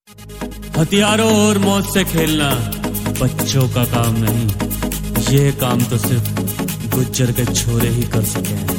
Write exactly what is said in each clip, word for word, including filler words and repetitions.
हथियारों और मौत से खेलना बच्चों का काम नहीं, ये काम तो सिर्फ गुज्जर के छोरे ही कर सके हैं।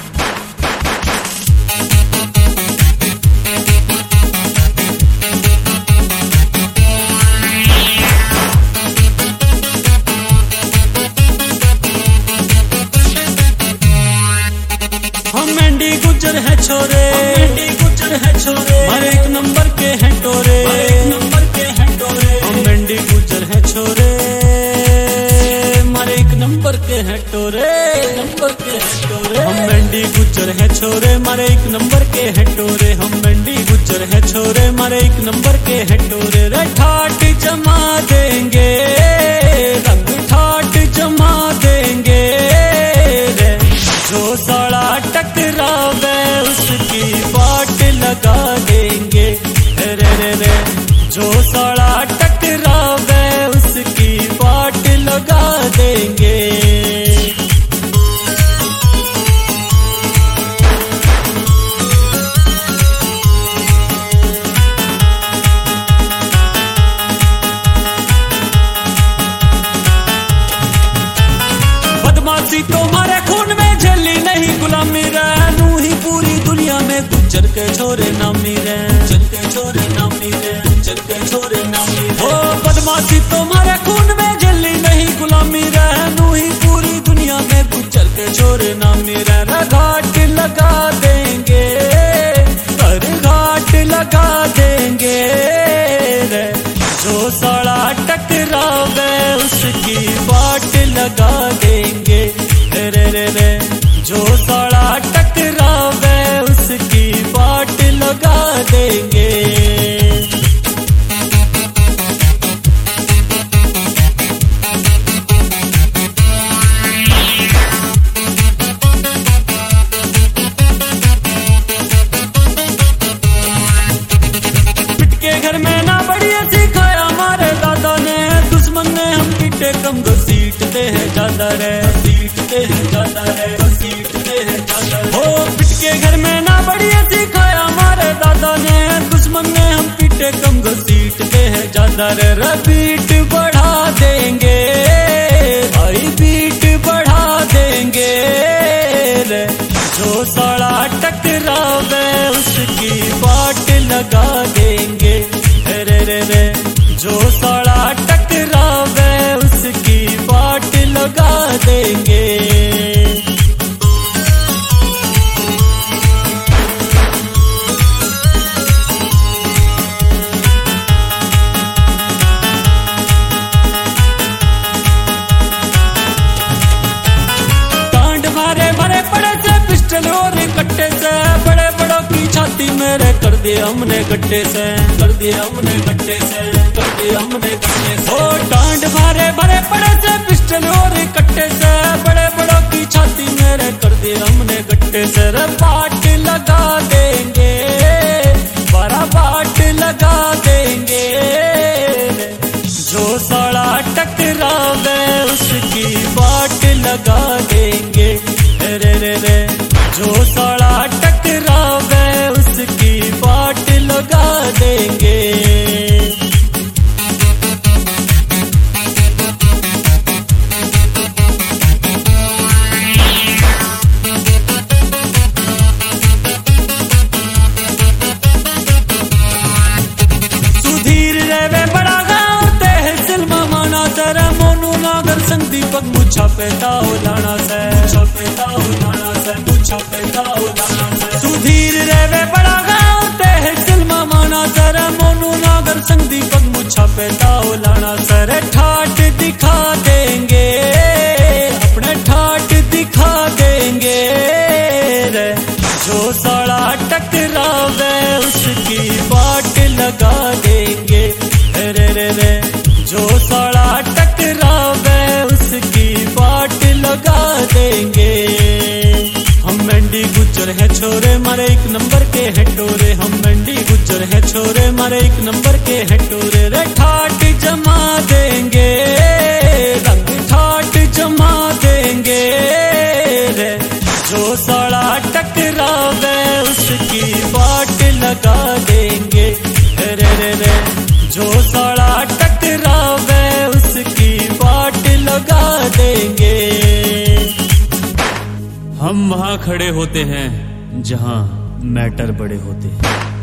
हम मेंढी गुज्जर है छोरे, मेंढी गुज्जर है छोरे, हमारे एक नंबर के हैं टोरे, एक नंबर के हैं टोरे। हम मेंढी गुज्जर है छोरे, हमारे एक नंबर के हैं टोरे, नंबर के हैं टोरे। हम मेंढी गुज्जर है छोरे, हमारे एक नंबर के हैं टोरे। हम मेंढी गुज्जर है छोरे, हमारे एक नंबर के हैं टोरे। रे ठाट जमा देंगे, रंग ठाट जमा देंगे रे, जो साला टकरावे उसकी बाट लगा देंगे रे रे रे, जो साला टकरावे उसकी बाट लगा देंगे। बदमाशी तो हमारे खून में झेली नहीं, गुलामी रहनू ही पूरी दुनिया में गुज्जर के छोरे नामी रे, गुज्जर के छोरे नामी रे, गुज्जर के छोरे नामी रे। ओ बदमाशी तो हमारे खून में झेली नहीं, गुलामी रहनू ही पूरी दुनिया में गुज्जर के छोरे नामी रे। घाट लगा देंगे, पर घाट लगा देंगे रे, जो साला टकरावे उसकी बाट लगा देंगे रे रे रे, जो साला टकरावे उसकी बाट लगा देंगे। पिटके घर में ना बढ़िया सिखाया हमारे दादा ने, दुश्मन ने हम पीटे कम घसीटते हैं ज्यादा रे, सीटते हैं ज्यादा रे, सीटते हैं ज्यादा रे। हो पिटके घर में ना बढ़िया सिखाया हमारे दादा ने, दुश्मन ने हम पीटे कम घसीटते हैं ज्यादा रे। बीट बढ़ा देंगे भाई, बीट बढ़ा देंगे रे, जो साला टकरावे उसकी बाट लगा देंगे रे रे रे, जो साला टकरावे उसकी बाट लगा देंगे। टांड मारे मारे पड़े से पिस्टल और कट्टे से, बड़े बड़ों की छाती मेरे कर दिए हमने गट्टे से, कर दिए हमने गट्टे से, कर दिए हमने गट्टे से। ओ टांड मारे मारे पड़े से पिस्टल और कट्टे से, बड़े बड़ों की छाती मेरे कर दिए हमने गट्टे से। रे बाट लगा देंगे, बड़ा बाट लगा देंगे रे, जो साला टकरावे उसकी बाट लगा देंगे रे रे रे, जो साला टकरावे उसकी बाट लगा देंगे। सुधीर रेवे बड़ा गाँव तहसील माना तेरा, मोनू नागर संग दीपक मुछा पेता हो लाना से, मुछा पेता हो लाना से, मुछा पेता हो लाना से। सुधीर रेवे बड़ा गाँव तहसील माना तेरा, मोनू नागर संग दीपक मुछा पेता हो लाना से। रे ठाट दिखा देंगे, अपने ठाट दिखा देंगे रे, जो साला टकरावे उसकी बाट लगा देंगे रे रे रे, जो साला टकरावे उसकी बाट लगा देंगे। हम मेंढी गुज्जर है छोरे, हमारे एक नंबर के हैं टोरे। हम मेंढी गुज्जर है छोरे, हमारे एक नंबर के हैं टोरे। रे ठाट जमा देंगे, रंग ठाट जमा देंगे रे, जो साला टकरावे उसकी बाट लगा देंगे रे रे रे। हम वहां खड़े होते हैं जहां मैटर बड़े होते हैं।